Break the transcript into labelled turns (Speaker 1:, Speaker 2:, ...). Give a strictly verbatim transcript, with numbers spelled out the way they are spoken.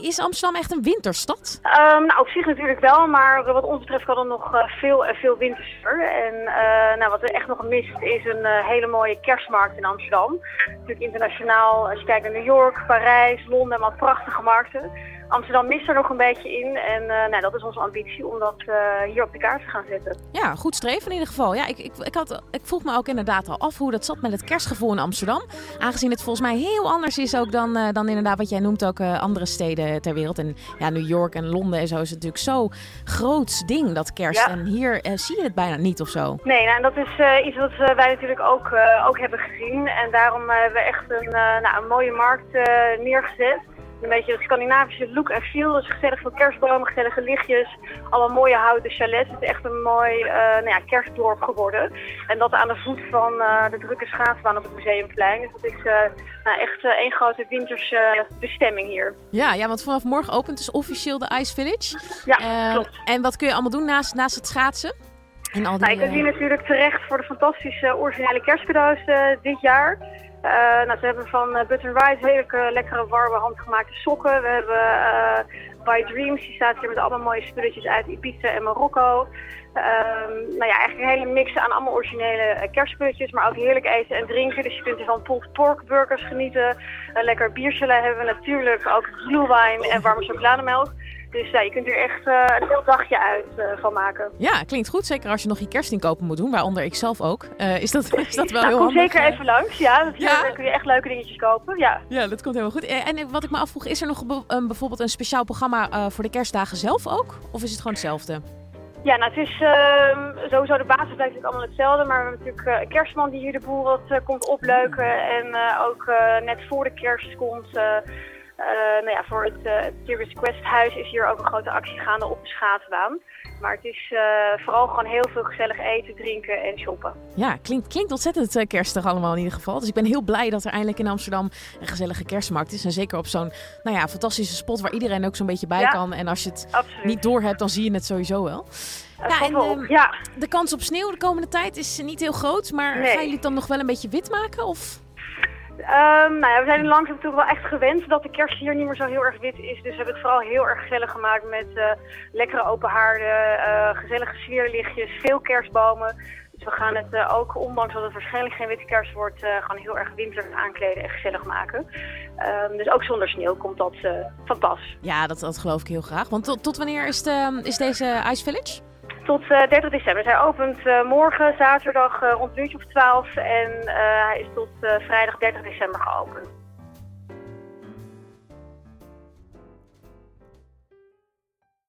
Speaker 1: Is Amsterdam echt een winterstad?
Speaker 2: Um, nou, op zich natuurlijk wel, maar wat ons betreft kan het nog uh, veel en veel winterser. En uh, nou, wat er echt nog mist is een uh, hele mooie kerstmarkt in Amsterdam. Natuurlijk internationaal, als je kijkt naar New York, Parijs, Londen, maar prachtige markten. Amsterdam mist er nog een beetje in en uh, nou, dat is onze ambitie om dat uh, hier op de kaart te gaan zetten.
Speaker 1: Ja, goed streven in ieder geval. Ja, ik, ik, ik, had, ik vroeg me ook inderdaad al af hoe dat zat met het kerstgevoel in Amsterdam. Aangezien het volgens mij heel anders is ook dan, uh, dan inderdaad wat jij noemt ook uh, andere steden ter wereld. En ja, New York en Londen en zo is het natuurlijk zo groots ding, dat kerst. Ja. En hier uh, zie je het bijna niet of zo.
Speaker 2: Nee, nou, en dat is uh, iets wat uh, wij natuurlijk ook, uh, ook hebben gezien. En daarom uh, hebben we echt een, uh, nou, een mooie markt uh, neergezet. Een beetje de Scandinavische look en feel. Dus gezellig veel kerstbomen, gezellige lichtjes. Allemaal mooie houten chalets. Het is echt een mooi uh, nou ja, kerstdorp geworden. En dat aan de voet van uh, de drukke schaatsbaan op het Museumplein. Dus dat is uh, nou, echt uh, één grote winterse uh, bestemming hier.
Speaker 1: Ja, ja, want vanaf morgen opent dus officieel de Ice Village.
Speaker 2: Ja, uh, klopt.
Speaker 1: En wat kun je allemaal doen naast, naast het schaatsen?
Speaker 2: En al die, nou, je kunt hier uh... natuurlijk terecht voor de fantastische originele kerstcadeaus uh, dit jaar. Uh, nou, ze hebben van uh, Button Rice heerlijke, lekkere, warme, handgemaakte sokken. We hebben uh, By Dreams, die staat hier met allemaal mooie spulletjes uit Ibiza en Marokko. Uh, nou ja, eigenlijk een hele mix aan allemaal originele uh, kerstspulletjes, maar ook heerlijk eten en drinken. Dus je kunt er van pulled pork burgers genieten. Uh, lekker biergelei hebben we natuurlijk, ook glühwein en warme chocolademelk. Dus ja, je kunt er echt uh, een heel dagje uit uh, van maken.
Speaker 1: Ja, klinkt goed. Zeker als je nog je kerstinkopen moet doen, waaronder ik zelf ook. Uh, is, dat, is dat wel
Speaker 2: nou,
Speaker 1: heel
Speaker 2: kom
Speaker 1: handig?
Speaker 2: Zeker even langs. Ja, dat
Speaker 1: ja.
Speaker 2: Hier kun je echt leuke dingetjes kopen. Ja,
Speaker 1: ja dat komt helemaal goed. En wat ik me afvroeg, is er nog een, bijvoorbeeld een speciaal programma uh, voor de kerstdagen zelf ook? Of is het gewoon hetzelfde?
Speaker 2: Ja, nou het is uh, sowieso de basis blijft natuurlijk allemaal hetzelfde, maar we hebben natuurlijk uh, een kerstman die hier de boel wat uh, komt opleuken en uh, ook uh, net voor de kerst komt... Uh, Uh, nou ja, voor het, uh, het Serious Quest huis is hier ook een grote actie gaande op de schaatsbaan. Maar het is uh, vooral gewoon heel veel gezellig eten, drinken en shoppen.
Speaker 1: Ja, klinkt, klinkt ontzettend uh, kerstig allemaal in ieder geval. Dus ik ben heel blij dat er eindelijk in Amsterdam een gezellige kerstmarkt is. En zeker op zo'n nou ja, fantastische spot waar iedereen ook zo'n beetje bij ja, kan. En als je het absoluut. niet door hebt, dan zie je het sowieso wel. Ja, en uh, ja. de kans op sneeuw de komende tijd is niet heel groot. Maar nee. gaan jullie het dan nog wel een beetje wit maken? Of...
Speaker 2: Um, nou ja, we zijn langzaam natuurlijk wel echt gewend dat de kerst hier niet meer zo heel erg wit is. Dus we hebben het vooral heel erg gezellig gemaakt met uh, lekkere open haarden, uh, gezellige sfeerlichtjes, veel kerstbomen. Dus we gaan het uh, ook, ondanks dat het waarschijnlijk geen witte kerst wordt, uh, gewoon heel erg winter aankleden en gezellig maken. Um, dus ook zonder sneeuw komt dat uh, van pas.
Speaker 1: Ja, dat, dat geloof ik heel graag. Want tot, tot wanneer is, de, is deze Ice Village?
Speaker 2: Tot uh, dertig december. Hij opent uh, morgen, zaterdag, uh, rond een uurtje of twaalf. En uh, hij is tot uh, vrijdag dertig december geopend.